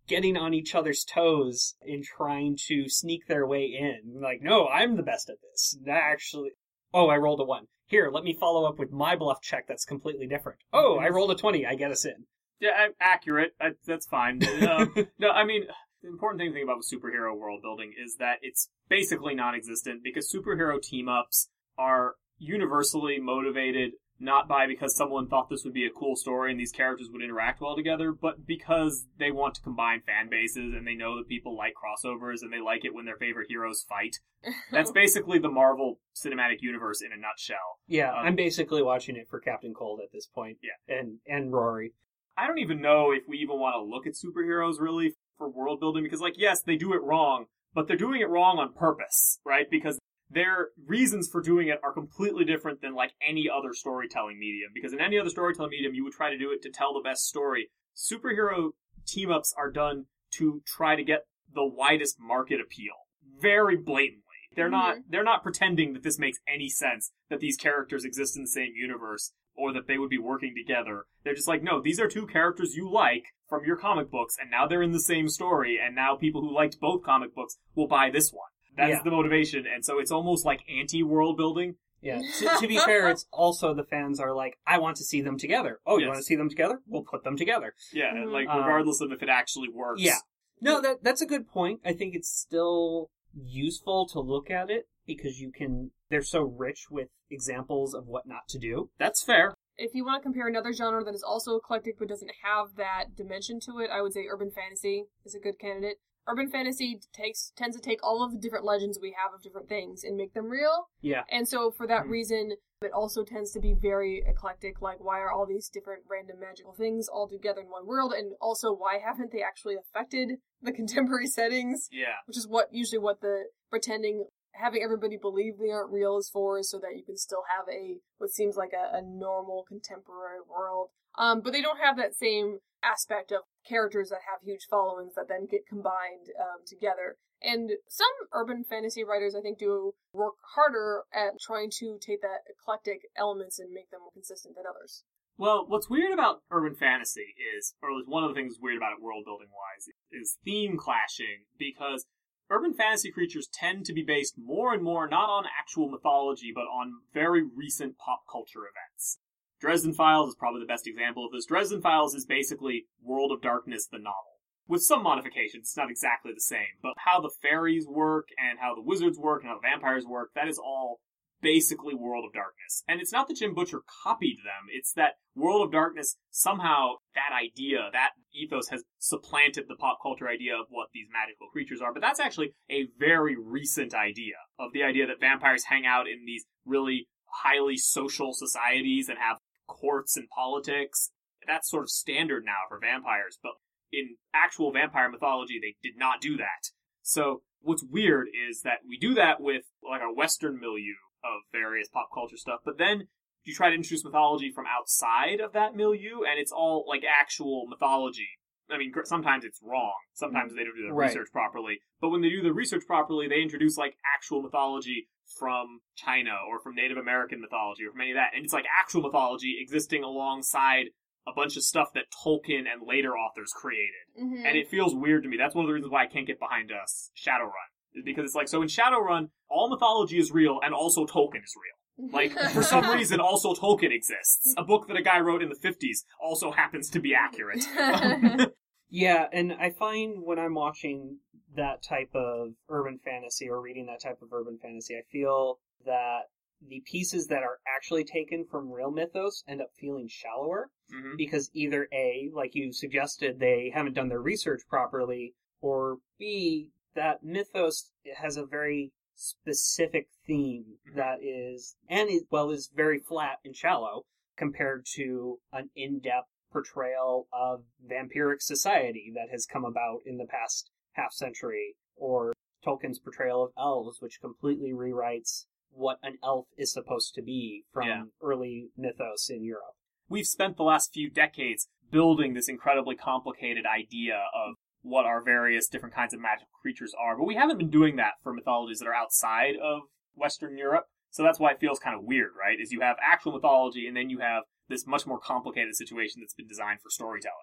getting on each other's toes in trying to sneak their way in. Like, no, I'm the best at this. Actually, oh, I rolled a one. Here, let me follow up with my bluff check that's completely different. Oh, I rolled a twenty. I get us in. Yeah, I'm accurate. I, that's fine. Um, no, I mean, the important thing to think about with superhero world building is that it's basically non-existent because superhero team-ups are universally motivated not by because someone thought this would be a cool story and these characters would interact well together, but because they want to combine fan bases and they know that people like crossovers and they like it when their favorite heroes fight. That's basically the Marvel Cinematic Universe in a nutshell. Yeah, um, I'm basically watching it for Captain Cold at this point. Yeah. And, and Rory. I don't even know if we even want to look at superheroes really for world building because, like, yes, they do it wrong, but they're doing it wrong on purpose, right? Because their reasons for doing it are completely different than, like, any other storytelling medium. Because in any other storytelling medium, you would try to do it to tell the best story. Superhero team-ups are done to try to get the widest market appeal. Very blatantly. They're not, Mm-hmm. they're not pretending that this makes any sense, that these characters exist in the same universe, or that they would be working together. They're just like, no, these are two characters you like from your comic books, and now they're in the same story, and now people who liked both comic books will buy this one. That's Yeah. the motivation, and so it's almost like anti-world building. Yeah. to, to be fair, it's also the fans are like, I want to see them together. Oh, you Yes. want to see them together? We'll put them together. Yeah, Mhm. like, Um, regardless of if it actually works. Yeah. No, that that's a good point. I think it's still useful to look at it because you can, they're so rich with examples of what not to do. That's fair. If you want to compare another genre that is also eclectic but doesn't have that dimension to it, I would say urban fantasy is a good candidate. Urban fantasy takes tends to take all of the different legends we have of different things and make them real. Yeah. And so for that Mhm. reason, it also tends to be very eclectic. Like, why are all these different random magical things all together in one world? And also, why haven't they actually affected the contemporary settings? Yeah. Which is what usually what the pretending, having everybody believe they aren't real is for, is so that you can still have a what seems like a, a normal contemporary world. Um, but they don't have that same aspect of characters that have huge followings that then get combined um, together. And some urban fantasy writers, I think, do work harder at trying to take that eclectic elements and make them more consistent than others. Well, what's weird about urban fantasy is, or at least one of the things weird about it world building wise, is theme clashing, because urban fantasy creatures tend to be based more and more not on actual mythology, but on very recent pop culture events. Dresden Files is probably the best example of this. Dresden Files is basically World of Darkness, the novel. With some modifications, it's not exactly the same, but how the fairies work, and how the wizards work, and how the vampires work, that is all basically World of Darkness. And it's not that Jim Butcher copied them, it's that World of Darkness, somehow, that idea, that ethos has supplanted the pop culture idea of what these magical creatures are. But that's actually a very recent idea, of the idea that vampires hang out in these really highly social societies and have courts and politics. That's sort of standard now for vampires, but in actual vampire mythology, they did not do that. So what's weird is that we do that with like a Western milieu of various pop culture stuff, but then you try to introduce mythology from outside of that milieu, and it's all like actual mythology. I mean, sometimes it's wrong. Sometimes they don't do the Right. research properly. But when they do the research properly, they introduce like actual mythology from China or from Native American mythology or from any of that. And it's like actual mythology existing alongside a bunch of stuff that Tolkien and later authors created. Mm-hmm. And it feels weird to me. That's one of the reasons why I can't get behind us Shadowrun. Is because it's like, so in Shadowrun, all mythology is real and also Tolkien is real. Like, for some reason, also Tolkien exists. A book that a guy wrote in the fifties also happens to be accurate. Yeah, and I find when I'm watching that type of urban fantasy or reading that type of urban fantasy, I feel that the pieces that are actually taken from real mythos end up feeling shallower Mhm. because either A, like you suggested, they haven't done their research properly, or B, that mythos has a very specific theme that is, and is, well, is very flat and shallow compared to an in-depth portrayal of vampiric society that has come about in the past half century, or Tolkien's portrayal of elves, which completely rewrites what an elf is supposed to be from Yeah. early mythos in Europe. We've spent the last few decades building this incredibly complicated idea of what our various different kinds of magical creatures are, but we haven't been doing that for mythologies that are outside of Western Europe, so that's why it feels kind of weird, right? Is you have actual mythology, and then you have this much more complicated situation that's been designed for storytelling.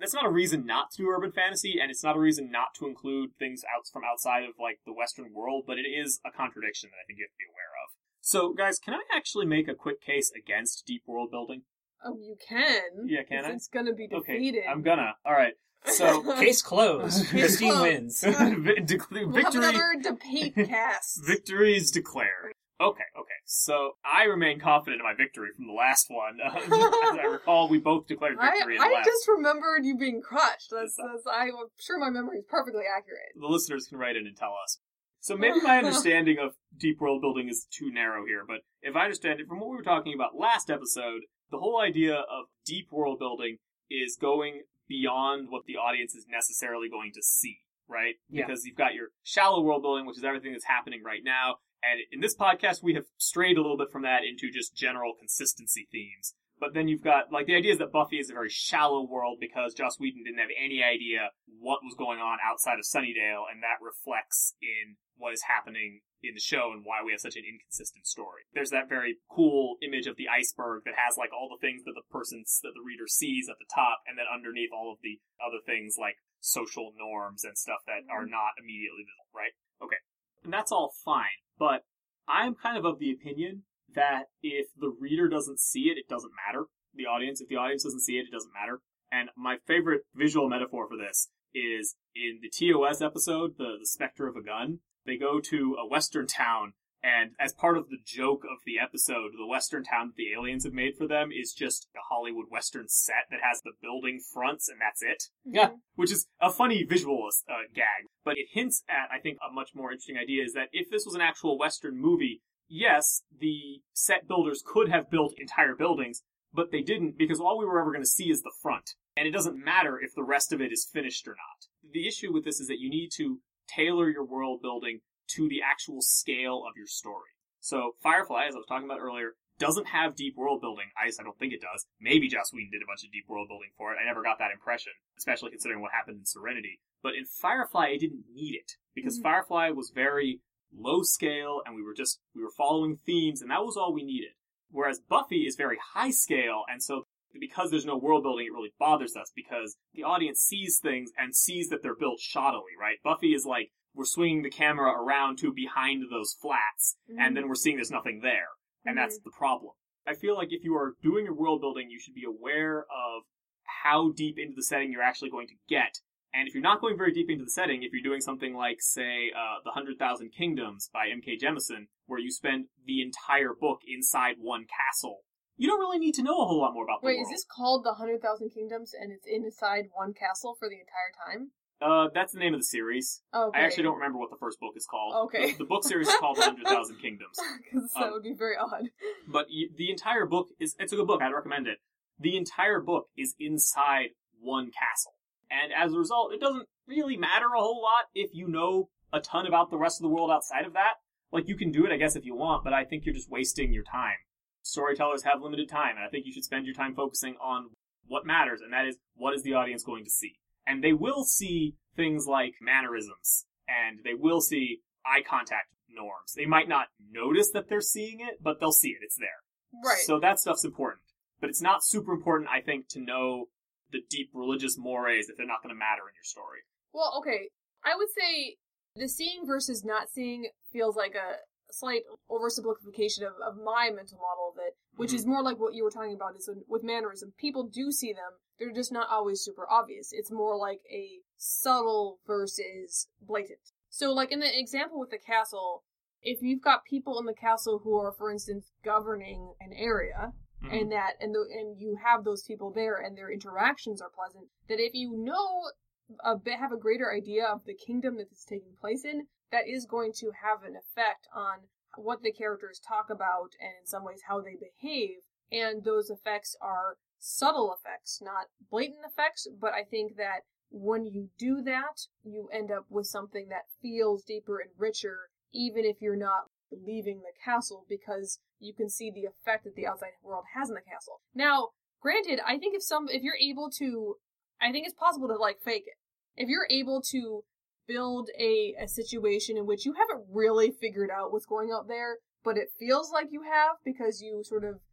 that's not a reason not to do urban fantasy, and it's not a reason not to include things out from outside of, like, the Western world, but it is a contradiction that I think you have to be aware of. So, guys, can I actually make a quick case against deep world building? Oh, you can. Yeah, can I? It's gonna be defeated. Okay, I'm gonna. Alright. So, Case closed. Case Christine closed. wins. vi- de- We'll victory, have another debate cast. victory is declared. Okay, okay. So, I remain confident in my victory from the last one. Uh, as I recall, we both declared I, victory in the I last. just remembered you being crushed. That's, Yes, that's I'm sure my memory is perfectly accurate. The listeners can write in and tell us. So maybe my understanding of deep world building is too narrow here, but if I understand it from what we were talking about last episode, the whole idea of deep world building is going beyond what the audience is necessarily going to see, right? Yeah. Because you've got your shallow world building, which is everything that's happening right now, and in this podcast we have strayed a little bit from that into just general consistency themes. But then you've got, like, the idea is that Buffy is a very shallow world because Joss Whedon didn't have any idea what was going on outside of Sunnydale, and that reflects in what is happening in the show and why we have such an inconsistent story. There's that very cool image of the iceberg that has, like, all the things that the person, that the reader sees at the top, and then underneath all of the other things like social norms and stuff that are not immediately visible, right? Okay. And that's all fine, but I'm kind of of the opinion that if the reader doesn't see it, it doesn't matter. The audience, if the audience doesn't see it, it doesn't matter. And my favorite visual metaphor for this is in the T O S episode, the, the Spectre of a Gun. They go to a western town, and as part of the joke of the episode, the western town that the aliens have made for them is just a Hollywood western set that has the building fronts, and that's it. Yeah. Which is a funny visual uh, gag. But it hints at, I think, a much more interesting idea is that if this was an actual western movie, yes, the set builders could have built entire buildings, but they didn't because all we were ever going to see is the front. And it doesn't matter if the rest of it is finished or not. The issue with this is that you need to tailor your world building to the actual scale of your story. So Firefly, as I was talking about earlier, doesn't have deep world building. I guess I don't think it does. Maybe Joss Whedon did a bunch of deep world building for it. I never got that impression, especially considering what happened in Serenity. But in Firefly, it didn't need it because mm-hmm. Firefly was very low scale, and we were just, we were following themes, and that was all we needed. Whereas Buffy is very high scale, and so because there's no world building, it really bothers us, because the audience sees things and sees that they're built shoddily, right? Buffy is like, we're swinging the camera around to behind those flats, mm-hmm. and then we're seeing there's nothing there. And mm-hmm. that's the problem. I feel like if you are doing your world building, you should be aware of how deep into the setting you're actually going to get. And if you're not going very deep into the setting, if you're doing something like, say, uh, The Hundred Thousand Kingdoms by M K Jemisin, where you spend the entire book inside one castle, you don't really need to know a whole lot more about the Wait, world. is this called The Hundred Thousand Kingdoms, and it's inside one castle for the entire time? Uh, that's the name of the series. Okay. I actually don't remember what the first book is called. Okay. The, the book series is called The Hundred Thousand Kingdoms. Because that Um, would be very odd. But y- the entire book is, it's a good book, I'd recommend it. The entire book is inside one castle. And as a result, it doesn't really matter a whole lot if you know a ton about the rest of the world outside of that. Like, you can do it, I guess, if you want, but I think you're just wasting your time. Storytellers have limited time, and I think you should spend your time focusing on what matters, and that is, what is the audience going to see? And they will see things like mannerisms, and they will see eye contact norms. They might not notice that they're seeing it, but they'll see it. It's there. Right. So that stuff's important. But it's not super important, I think, to know the deep religious mores if they're not going to matter in your story. Well, okay. I would say the seeing versus not seeing feels like a slight oversimplification of, of my mental model of it, which mm-hmm. is more like what you were talking about is with mannerism. People do see them. They're just not always super obvious. It's more like a subtle versus blatant. So, like in the example with the castle, if you've got people in the castle who are, for instance, governing an area, mm-hmm. and that and the, and you have those people there and their interactions are pleasant, that if you know a bit, have a greater idea of the kingdom that it's taking place in, that is going to have an effect on what the characters talk about and in some ways how they behave. And those effects are subtle effects, not blatant effects, but I think that when you do that, you end up with something that feels deeper and richer, even if you're not leaving the castle, because you can see the effect that the outside world has in the castle. Now, granted, I think if some, if you're able to, I think it's possible to, like, fake it. If you're able to build a, a situation in which you haven't really figured out what's going out there, but it feels like you have because you sort of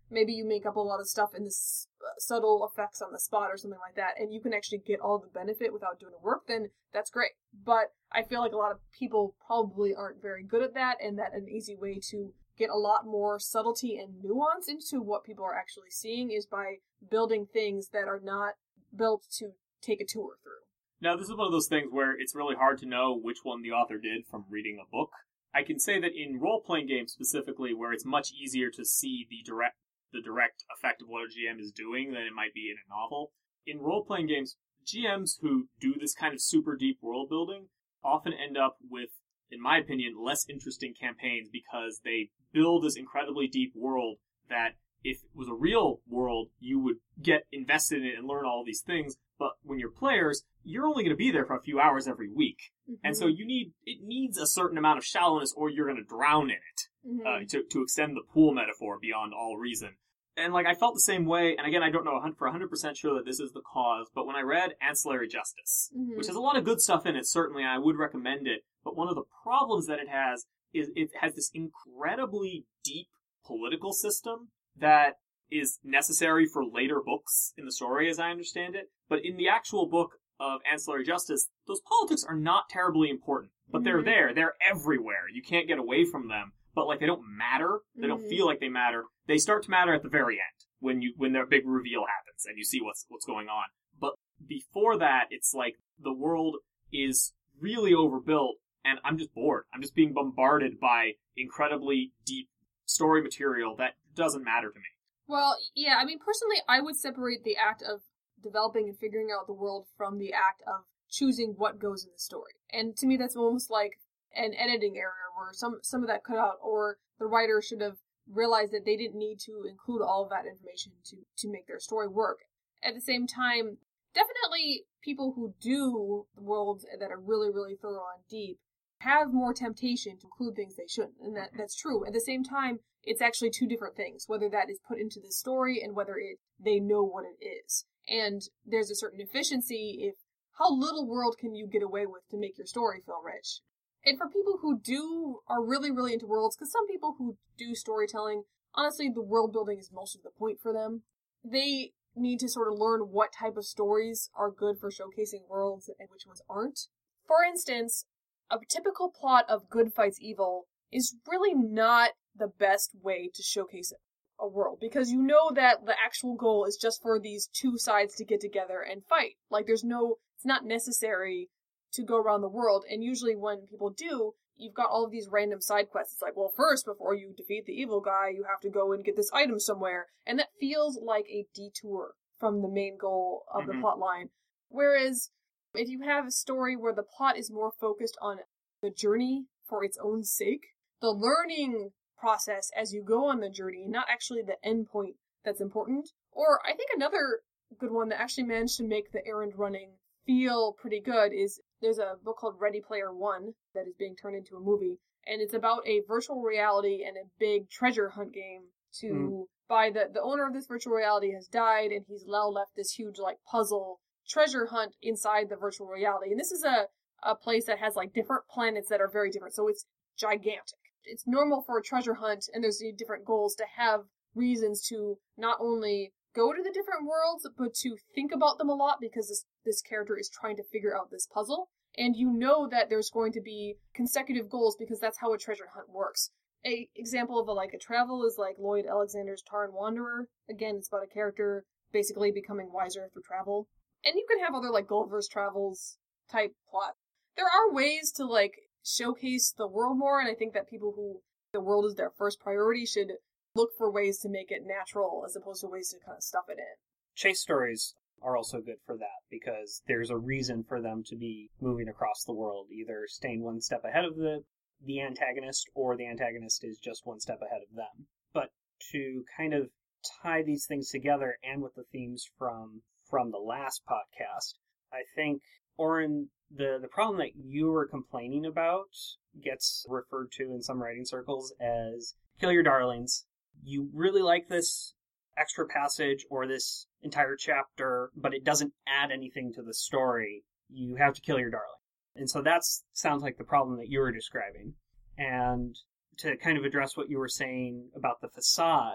maybe you make up a lot of stuff in this uh, subtle effects on the spot or something like that, and you can actually get all the benefit without doing the work, then that's great. But I feel like a lot of people probably aren't very good at that, and that an easy way to get a lot more subtlety and nuance into what people are actually seeing is by building things that are not built to take a tour through. Now, this is one of those things where it's really hard to know which one the author did from reading a book. I can say that in role-playing games specifically, where it's much easier to see the direct the direct effect of what a G M is doing than it might be in a novel, in role-playing games, G Ms who do this kind of super deep world building often end up with, in my opinion, less interesting campaigns because they build this incredibly deep world that if it was a real world, you would get invested in it and learn all these things. But when you're players, you're only going to be there for a few hours every week. Mm-hmm. And so you need, it needs a certain amount of shallowness or you're going to drown in it, mm-hmm. uh, to, to extend the pool metaphor beyond all reason. And like, I felt the same way. And again, I don't know for one hundred percent sure that this is the cause, but when I read Ancillary Justice, mm-hmm. which has a lot of good stuff in it, certainly, and I would recommend it. But one of the problems that it has is it has this incredibly deep political system that is necessary for later books in the story, as I understand it. But in the actual book of Ancillary Justice, those politics are not terribly important. But mm-hmm. they're there. They're everywhere. You can't get away from them. But, like, they don't matter. They mm-hmm. don't feel like they matter. They start to matter at the very end, when you when their big reveal happens and you see what's what's going on. But before that, it's like the world is really overbuilt, and I'm just bored. I'm just being bombarded by incredibly deep story material that doesn't matter to me. Well, yeah, I mean, personally, I would separate the act of developing and figuring out the world from the act of choosing what goes in the story. And to me, that's almost like an editing error where some, some of that cut out, or the writer should have realized that they didn't need to include all of that information to, to make their story work. At the same time, definitely people who do worlds that are really, really thorough and deep have more temptation to include things they shouldn't, and that, that's true. At the same time, it's actually two different things, whether that is put into the story and whether it they know what it is. And there's a certain efficiency if how little world can you get away with to make your story feel rich. And for people who do are really, really into worlds, because some people who do storytelling, honestly, the world building is most of the point for them. They need to sort of learn what type of stories are good for showcasing worlds and which ones aren't. For instance, a typical plot of good fights evil is really not the best way to showcase a world, because you know that the actual goal is just for these two sides to get together and fight. Like, there's no, it's not necessary to go around the world, and usually when people do, you've got all of these random side quests. It's like, well, first, before you defeat the evil guy, you have to go and get this item somewhere, and that feels like a detour from the main goal of mm-hmm. the plot line. Whereas, if you have a story where the plot is more focused on the journey for its own sake, the learning process as you go on the journey, not actually the end point that's important. Or I think another good one that actually managed to make the errand running feel pretty good is there's a book called Ready Player One that is being turned into a movie, and it's about a virtual reality and a big treasure hunt game to mm. by the the owner of this virtual reality has died, and he's now left this huge like puzzle treasure hunt inside the virtual reality. And this is a a place that has like different planets that are very different, so it's gigantic. It's normal for a treasure hunt, and there's different goals to have reasons to not only go to the different worlds, but to think about them a lot, because this, this character is trying to figure out this puzzle. And you know that there's going to be consecutive goals, because that's how a treasure hunt works. A example of a, like a travel is like Lloyd Alexander's Tarn Wanderer. Again, it's about a character basically becoming wiser through travel. And you can have other like Gulliver's Travels type plot. There are ways to like showcase the world more, and I think that people who the world is their first priority should look for ways to make it natural as opposed to ways to kind of stuff it in. Chase stories are also good for that, because there's a reason for them to be moving across the world, either staying one step ahead of the, the antagonist, or the antagonist is just one step ahead of them. But to kind of tie these things together, and with the themes from from the last podcast, I think, Oren, the, the problem that you were complaining about gets referred to in some writing circles as kill your darlings. You really like this extra passage or this entire chapter, but it doesn't add anything to the story. You have to kill your darling. And so that sounds like the problem that you were describing. And to kind of address what you were saying about the facade,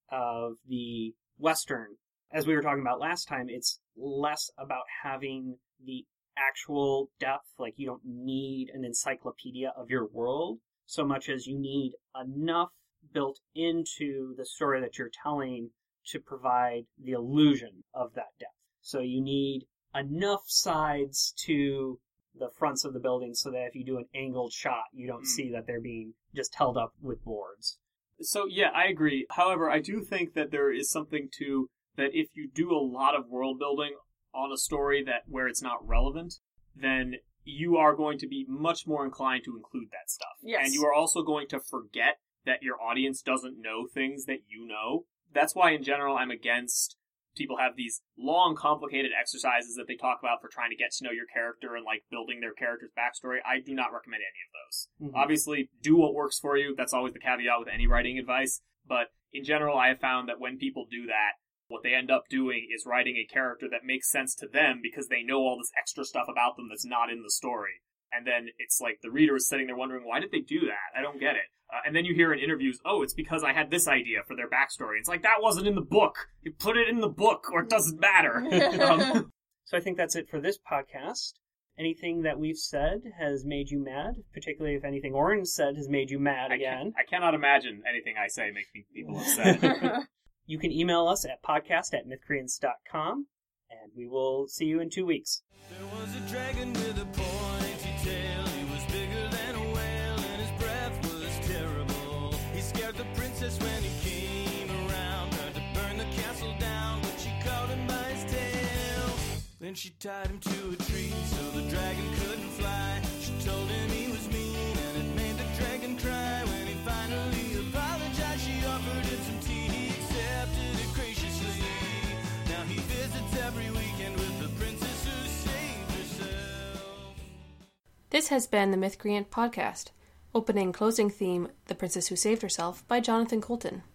of the Western. As we were talking about last time, it's less about having the actual depth, like you don't need an encyclopedia of your world, so much as you need enough built into the story that you're telling to provide the illusion of that depth. So you need enough sides to the fronts of the building so that if you do an angled shot, you don't mm. see that they're being just held up with boards. So yeah, I agree. However, I do think that there is something to that if you do a lot of world building on a story that where it's not relevant, then you are going to be much more inclined to include that stuff. Yes. And you are also going to forget that your audience doesn't know things that you know. That's why, in general, I'm against people have these long, complicated exercises that they talk about for trying to get to know your character and, like, building their character's backstory. I do not recommend any of those. Mm-hmm. Obviously, do what works for you. That's always the caveat with any writing advice. But in general, I have found that when people do that, what they end up doing is writing a character that makes sense to them because they know all this extra stuff about them that's not in the story. And then it's like the reader is sitting there wondering, why did they do that? I don't get it. Uh, and then you hear in interviews, oh, it's because I had this idea for their backstory. It's like, that wasn't in the book. You put it in the book or it doesn't matter. um, so I think that's it for this podcast. Anything that we've said has made you mad, particularly if anything Oren said has made you mad I again. I cannot imagine anything I say makes people upset. You can email us at podcast at mythcreans dot com, and we will see you in two weeks. There was a dragon with a pointy tail. He was bigger than a whale, and his breath was terrible. He scared the princess when he came around. Tried to burn the castle down, but she caught him by his tail. Then she tied him to a tree so the dragon couldn't fly. She told him he was mean, and it made the dragon cry. When he finally apologized, she offered him some tea. Accepted it graciously. Now he visits every weekend with the princess who saved herself. This has been the Mythcreant Podcast. Opening closing theme, The Princess Who Saved Herself, by Jonathan Coulton.